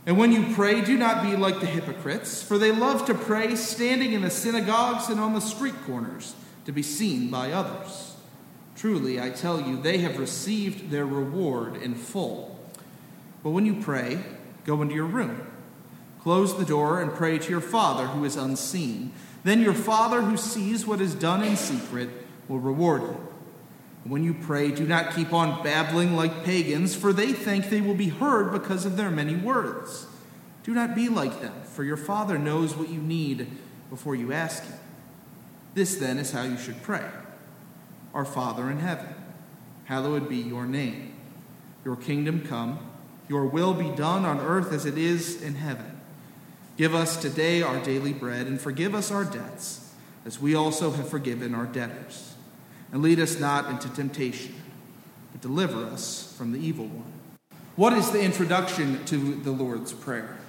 And when you pray, do not be like the hypocrites, for they love to pray standing in the synagogues and on the street corners to be seen by others. Truly, I tell you, they have received their reward in full. But when you pray, go into your room, close the door, and pray to your Father who is unseen. Then your Father who sees what is done in secret will reward you. When you pray, do not keep on babbling like pagans, for they think they will be heard because of their many words. Do not be like them, for your Father knows what you need before you ask him. This then is how you should pray. Our Father in heaven, hallowed be your name. Your kingdom come, your will be done on earth as it is in heaven. Give us today our daily bread, and forgive us our debts, as we also have forgiven our debtors. And lead us not into temptation, but deliver us from the evil one. What is the introduction to the Lord's Prayer?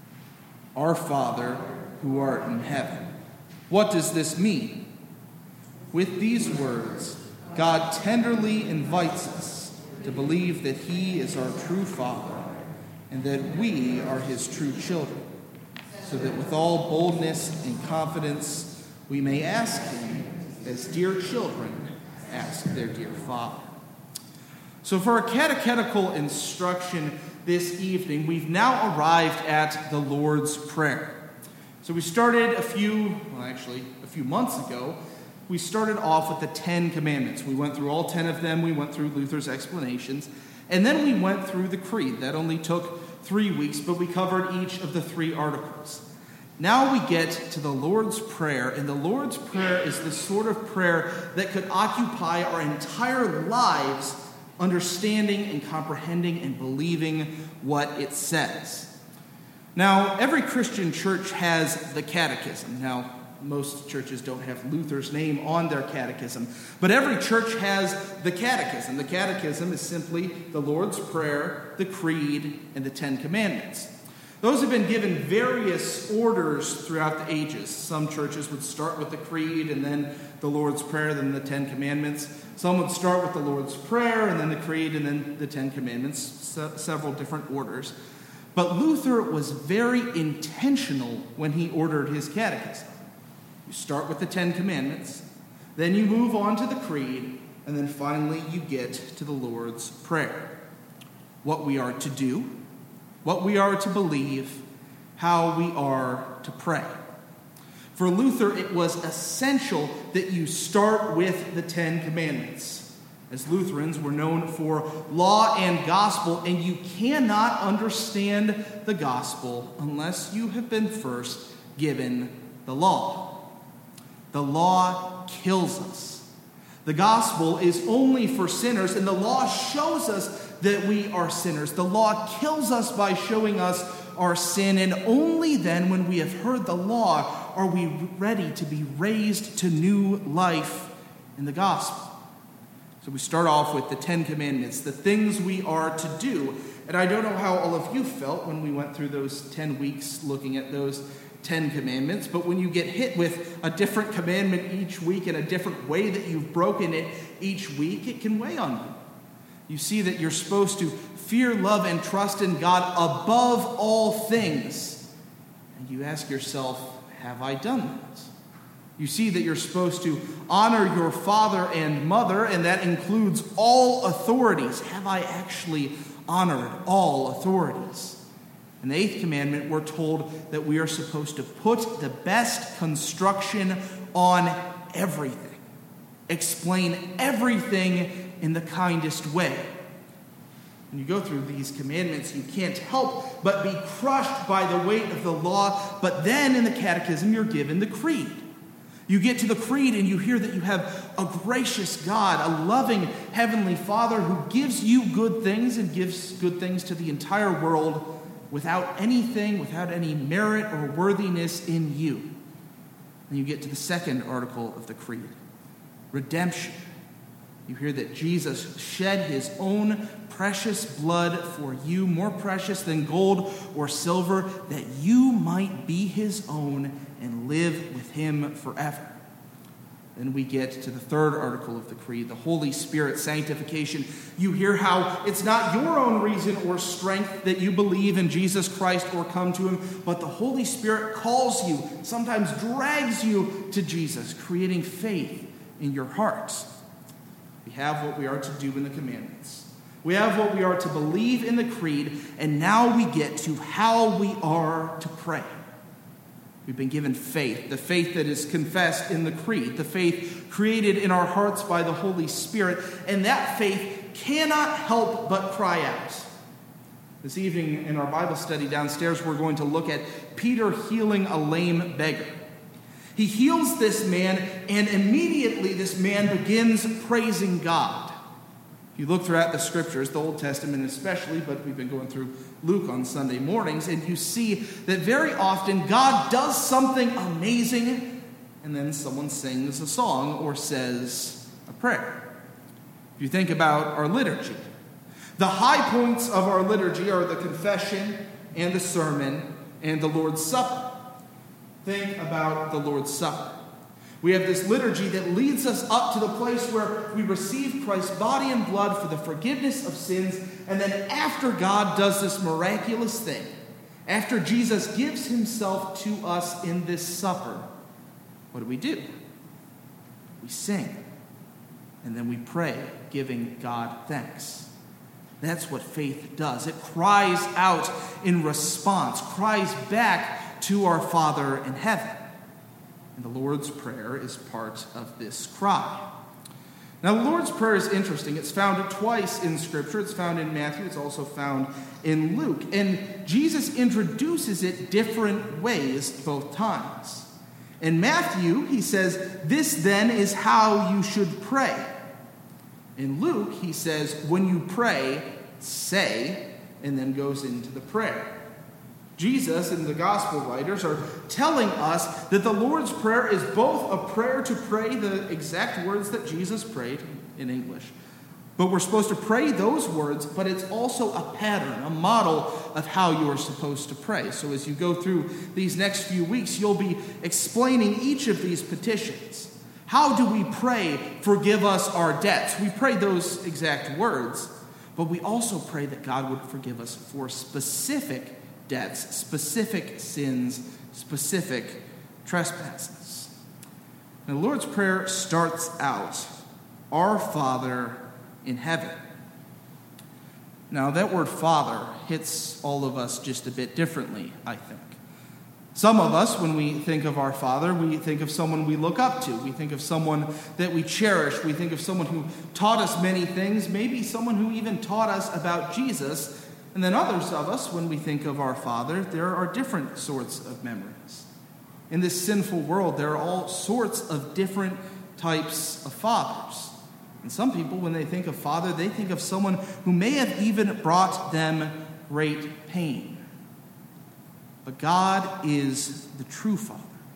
Our Father, who art in heaven. What does this mean? With these words, God tenderly invites us to believe that he is our true Father and that we are his true children, so that with all boldness and confidence we may ask him as dear children ask their dear Father. So for our catechetical instruction this evening, we've now arrived at the Lord's Prayer. So we started a few months ago, we started off with the 10 Commandments. We went through all 10 of them. We went through Luther's explanations. And then we went through the Creed. That only took 3 weeks, but we covered each of the 3 articles. Now we get to the Lord's Prayer, and the Lord's Prayer is the sort of prayer that could occupy our entire lives, understanding and comprehending and believing what it says. Now, every Christian church has the Catechism. Now, most churches don't have Luther's name on their catechism, but every church has the Catechism. The Catechism is simply the Lord's Prayer, the Creed, and the 10 Commandments. Those have been given various orders throughout the ages. Some churches would start with the Creed and then the Lord's Prayer, then the 10 Commandments. Some would start with the Lord's Prayer and then the Creed and then the 10 Commandments, several different orders. But Luther was very intentional when he ordered his catechism. You start with the 10 Commandments, then you move on to the Creed, and then finally you get to the Lord's Prayer. What we are to do, what we are to believe, how we are to pray. For Luther, it was essential that you start with the 10 Commandments. As Lutherans, we're known for law and gospel, and you cannot understand the gospel unless you have been first given the law. The law kills us. The gospel is only for sinners, and the law shows us that we are sinners. The law kills us by showing us our sin, and only then, when we have heard the law, are we ready to be raised to new life in the gospel. So we start off with the 10 Commandments, the things we are to do. And I don't know how all of you felt when we went through those 10 weeks looking at those 10 Commandments, but when you get hit with a different commandment each week in a different way that you've broken it each week, it can weigh on you. You see that you're supposed to fear, love, and trust in God above all things. And you ask yourself, have I done that? You see that you're supposed to honor your father and mother, and that includes all authorities. Have I actually honored all authorities? In the 8th commandment, we're told that we are supposed to put the best construction on everything. Explain everything in the kindest way. When you go through these commandments, you can't help but be crushed by the weight of the law. But then in the catechism, you're given the creed. You get to the creed and you hear that you have a gracious God, a loving heavenly Father who gives you good things and gives good things to the entire world without anything, without any merit or worthiness in you. And you get to the second article of the creed, redemption. You hear that Jesus shed his own precious blood for you, more precious than gold or silver, that you might be his own and live with him forever. Then we get to the third article of the Creed, the Holy Spirit sanctification. You hear how it's not your own reason or strength that you believe in Jesus Christ or come to him, but the Holy Spirit calls you, sometimes drags you to Jesus, creating faith in your hearts. We have what we are to do in the commandments. We have what we are to believe in the Creed, and now we get to how we are to pray. We've been given faith, the faith that is confessed in the Creed, the faith created in our hearts by the Holy Spirit, and that faith cannot help but cry out. This evening in our Bible study downstairs, we're going to look at Peter healing a lame beggar. He heals this man, and immediately this man begins praising God. If you look throughout the scriptures, the Old Testament especially, but we've been going through Luke on Sunday mornings, and you see that very often God does something amazing, and then someone sings a song or says a prayer. If you think about our liturgy, the high points of our liturgy are the confession and the sermon and the Lord's Supper. Think about the Lord's Supper. We have this liturgy that leads us up to the place where we receive Christ's body and blood for the forgiveness of sins. And then after God does this miraculous thing, after Jesus gives himself to us in this supper, what do? We sing. And then we pray, giving God thanks. That's what faith does. It cries out in response, cries back to our Father in heaven. And the Lord's Prayer is part of this cry. Now, the Lord's Prayer is interesting. It's found twice in Scripture. It's found in Matthew. It's also found in Luke. And Jesus introduces it different ways both times. In Matthew, he says, "This then is how you should pray." In Luke, he says, "When you pray, say," and then goes into the prayer. Jesus and the gospel writers are telling us that the Lord's Prayer is both a prayer to pray the exact words that Jesus prayed in English, but we're supposed to pray those words, but it's also a pattern, a model of how you are supposed to pray. So as you go through these next few weeks, you'll be explaining each of these petitions. How do we pray, "Forgive us our debts"? We pray those exact words, but we also pray that God would forgive us for specific debts, specific sins, specific trespasses. And the Lord's Prayer starts out, "Our Father in heaven." Now, that word Father hits all of us just a bit differently, I think. Some of us, when we think of our Father, we think of someone we look up to. We think of someone that we cherish. We think of someone who taught us many things, maybe someone who even taught us about Jesus. And then others of us, when we think of our Father, there are different sorts of memories. In this sinful world, there are all sorts of different types of fathers. And some people, when they think of Father, they think of someone who may have even brought them great pain. But God is the true Father.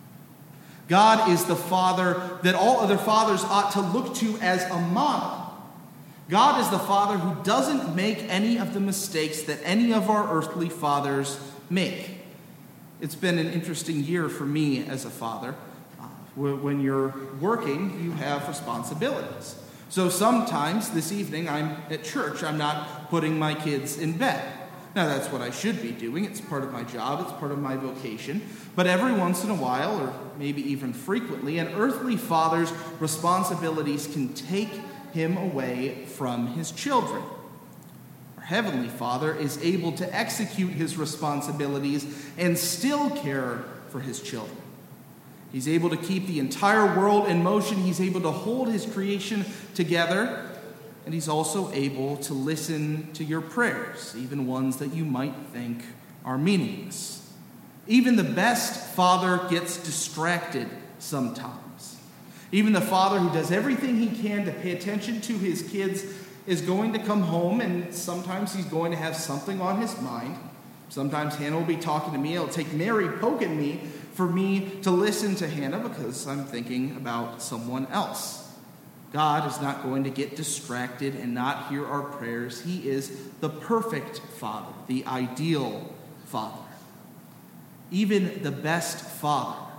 God is the Father that all other fathers ought to look to as a model. God is the Father who doesn't make any of the mistakes that any of our earthly fathers make. It's been an interesting year for me as a father. When you're working, you have responsibilities. So sometimes this evening I'm at church. I'm not putting my kids in bed. Now that's what I should be doing. It's part of my job. It's part of my vocation. But every once in a while, or maybe even frequently, an earthly father's responsibilities can take him away from his children. Our Heavenly Father is able to execute his responsibilities and still care for his children. He's able to keep the entire world in motion. He's able to hold his creation together. And he's also able to listen to your prayers, even ones that you might think are meaningless. Even the best father gets distracted sometimes. Even the father who does everything he can to pay attention to his kids is going to come home, and sometimes he's going to have something on his mind. Sometimes Hannah will be talking to me. It'll take Mary poking me for me to listen to Hannah because I'm thinking about someone else. God is not going to get distracted and not hear our prayers. He is the perfect Father, the ideal Father. Even the best father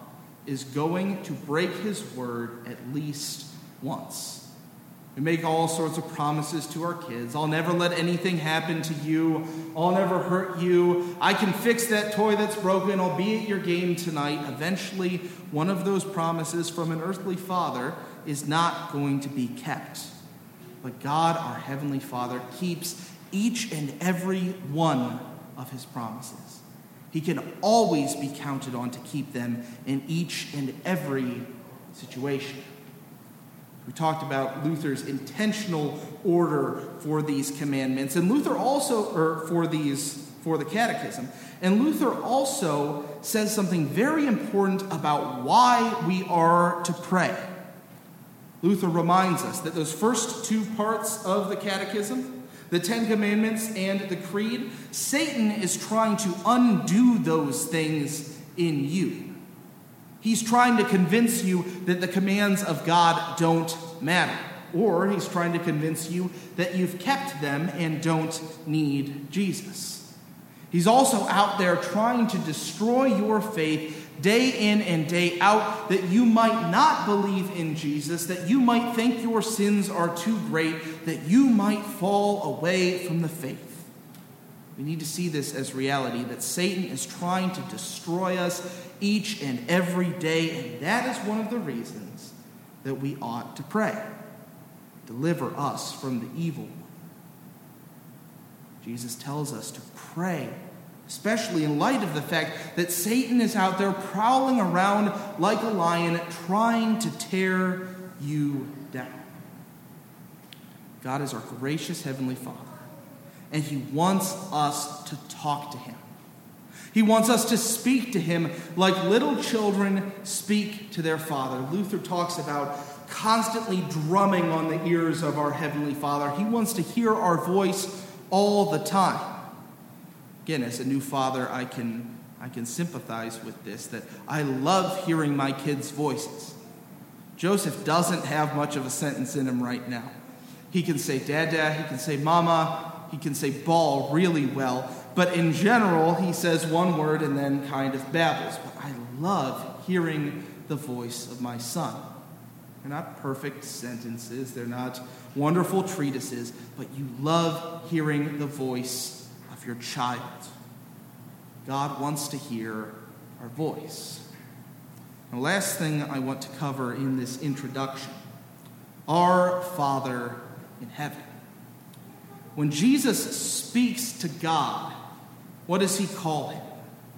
is going to break his word at least once. We make all sorts of promises to our kids. I'll never let anything happen to you. I'll never hurt you. I can fix that toy that's broken. I'll be at your game tonight. Eventually, one of those promises from an earthly father is not going to be kept. But God, our Heavenly Father, keeps each and every one of his promises. He can always be counted on to keep them in each and every situation. We talked about Luther's intentional order for these commandments, and Luther also, for the catechism. And Luther also says something very important about why we are to pray. Luther reminds us that those first two parts of the catechism, the Ten Commandments and the Creed, Satan is trying to undo those things in you. He's trying to convince you that the commands of God don't matter. Or he's trying to convince you that you've kept them and don't need Jesus. He's also out there trying to destroy your faith day in and day out, that you might not believe in Jesus, that you might think your sins are too great, that you might fall away from the faith. We need to see this as reality, that Satan is trying to destroy us each and every day, and that is one of the reasons that we ought to pray. Deliver us from the evil one. Jesus tells us to pray, especially in light of the fact that Satan is out there prowling around like a lion, trying to tear you down. God is our gracious Heavenly Father, and he wants us to talk to him. He wants us to speak to him like little children speak to their father. Luther talks about constantly drumming on the ears of our Heavenly Father. He wants to hear our voice all the time. Again, as a new father, I can sympathize with this, that I love hearing my kids' voices. Joseph doesn't have much of a sentence in him right now. He can say Dada, he can say Mama, he can say ball really well, but in general, he says one word and then kind of babbles. But I love hearing the voice of my son. They're not perfect sentences, they're not wonderful treatises, but you love hearing the voice of your child. God wants to hear our voice. The last thing I want to cover in this introduction, our Father in heaven. When Jesus speaks to God, what does he call him?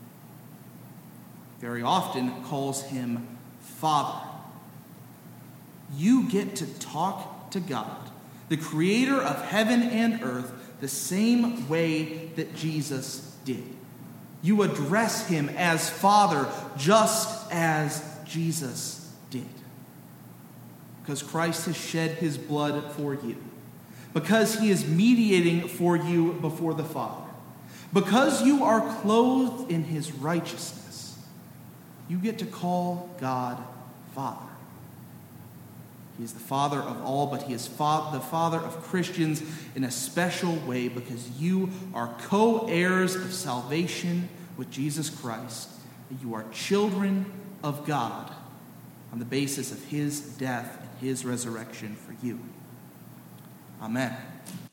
Very often calls him Father. You get to talk to God, the creator of heaven and earth, the same way that Jesus did. You address him as Father, just as Jesus did. Because Christ has shed his blood for you. Because he is mediating for you before the Father. Because you are clothed in his righteousness, you get to call God Father. He is the Father of all, but he is the Father of Christians in a special way because you are co-heirs of salvation with Jesus Christ. You are children of God on the basis of his death and his resurrection for you. Amen.